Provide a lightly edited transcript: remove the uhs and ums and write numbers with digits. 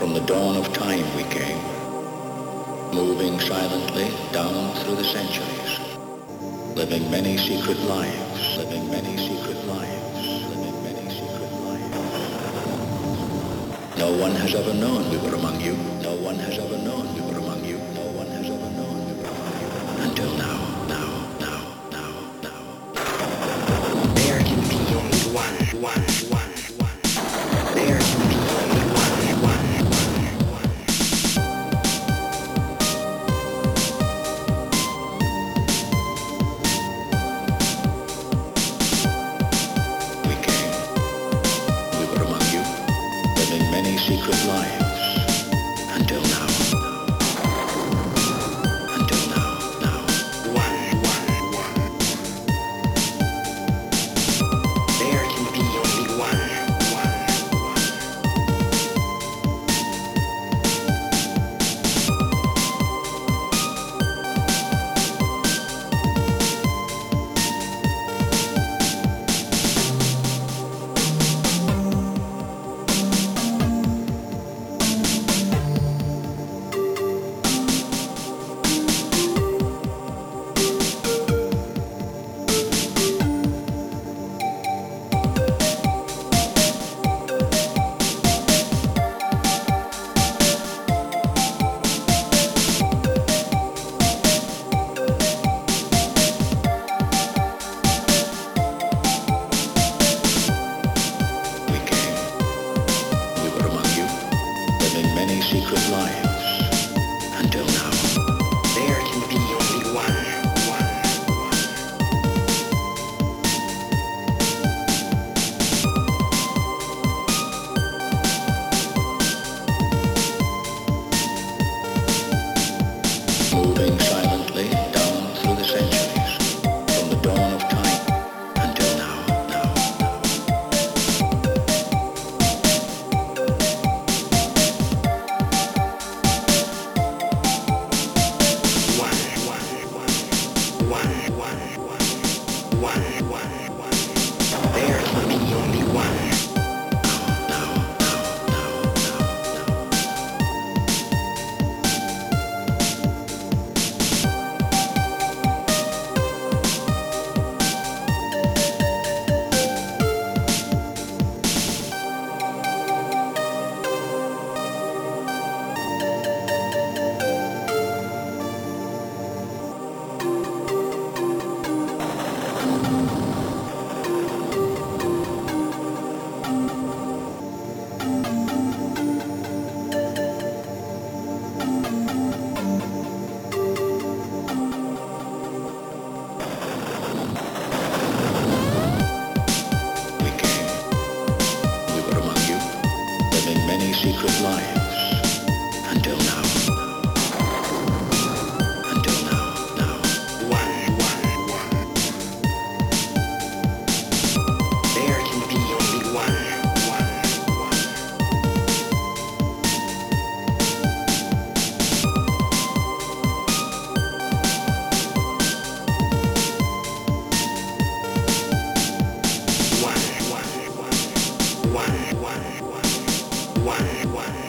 From the dawn of time we came, moving silently down through the centuries, living many secret lives, living many secret lives, living many secret lives. No one has ever known we were among you. No one has ever known we were among you. No one has ever known we were among you. Until now. There can be only one. There can be only one. We came, we were among you, living many secret lives. Until now. Until now. One. There can be only one. We came, we were among you, living many secret lives. Until now. There can be only one. Moving silently down through the centuries, from the dawn of time until now. There can be only one. We came, we were among you, living many secret lives. Until now. Until now. There can be only one. One.